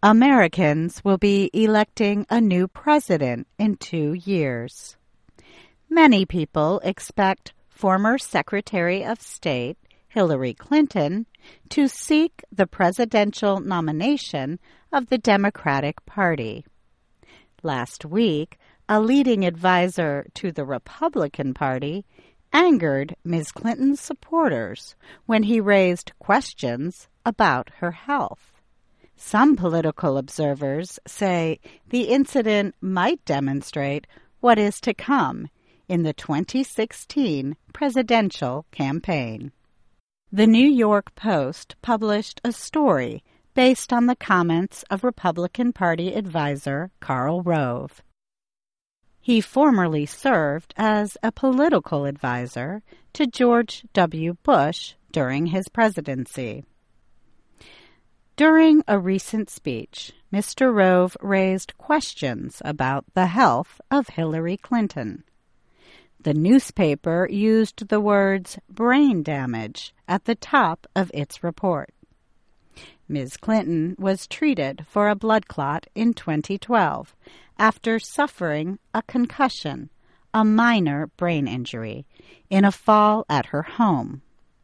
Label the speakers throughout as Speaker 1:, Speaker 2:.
Speaker 1: Americans will be electing a new president in 2 years. Many people expect former Secretary of State Hillary Clinton to seek the presidential nomination of the Democratic Party. Last week, a leading advisor to the Republican Party angered Ms. Clinton's supporters when he raised questions about her health. Some political observers say the incident might demonstrate what is to come in the 2016 presidential campaign. The New York Post published a story based on the comments of Republican Party advisor Karl Rove. He formerly served as a political advisor to George W. Bush during his presidency. During a recent speech, Mr. Rove raised questions about the health of Hillary Clinton. The newspaper used the words brain damage at the top of its report. Ms. Clinton was treated for a blood clot in 2012 after suffering a concussion, a minor brain injury, in a fall at her home.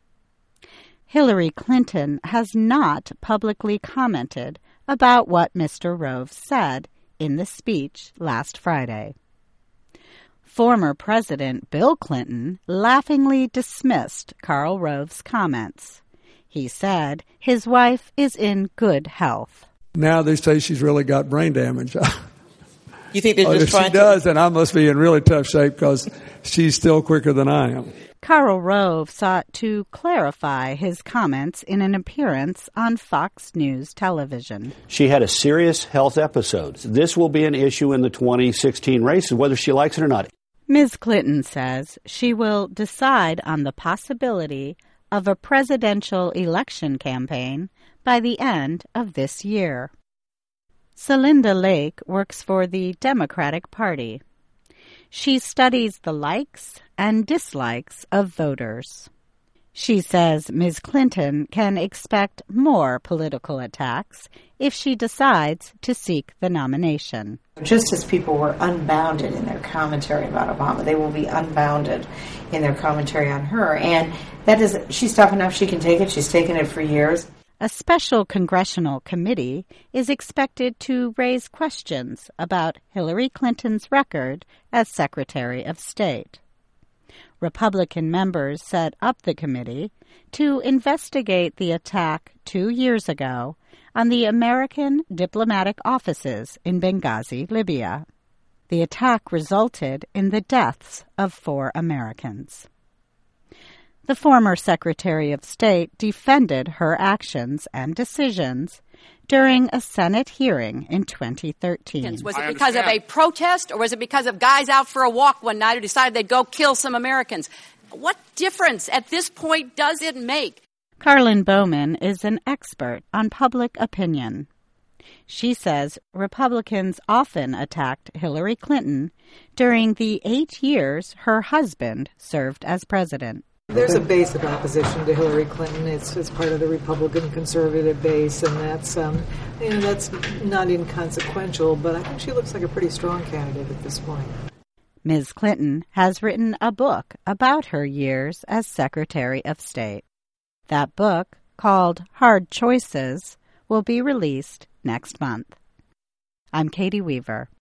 Speaker 1: Hillary Clinton has not publicly commented about what Mr. Rove said in the speech last Friday. Former President Bill Clinton laughingly dismissed Karl Rove's comments. He said his wife is in good health.
Speaker 2: Now they say she's really got brain damage.
Speaker 3: You think they're just trying
Speaker 2: to... If she does, then I must be in really tough shape because she's still quicker than I am.
Speaker 1: Karl Rove sought to clarify his comments in an appearance on Fox News television.
Speaker 4: She had a serious health episode. This will be an issue in the 2016 race, whether she likes it or not.
Speaker 1: Ms. Clinton says she will decide on the possibility of a presidential election campaign by the end of this year. Celinda Lake works for the Democratic Party. She studies the likes and dislikes of voters. She says Ms. Clinton can expect more political attacks if she decides to seek the nomination.
Speaker 5: Just as people were unbounded in their commentary about Obama, they will be unbounded in their commentary on her. And she's tough enough, she can take it. She's taken it for years.
Speaker 1: A special congressional committee is expected to raise questions about Hillary Clinton's record as Secretary of State. Republican members set up the committee to investigate the attack 2 years ago on the American diplomatic offices in Benghazi, Libya. The attack resulted in the deaths of 4 Americans. The former Secretary of State defended her actions and decisions during a Senate hearing in 2013.
Speaker 6: Was it because of a protest, or was it because of guys out for a walk one night who decided they'd go kill some Americans? What difference at this point does it make?
Speaker 1: Carlin Bowman is an expert on public opinion. She says Republicans often attacked Hillary Clinton during the 8 years her husband served as president.
Speaker 7: There's a base of opposition to Hillary Clinton. It's part of the Republican conservative base, and that's not inconsequential, but I think she looks like a pretty strong candidate at this point.
Speaker 1: Ms. Clinton has written a book about her years as Secretary of State. That book, called Hard Choices, will be released next month. I'm Katie Weaver.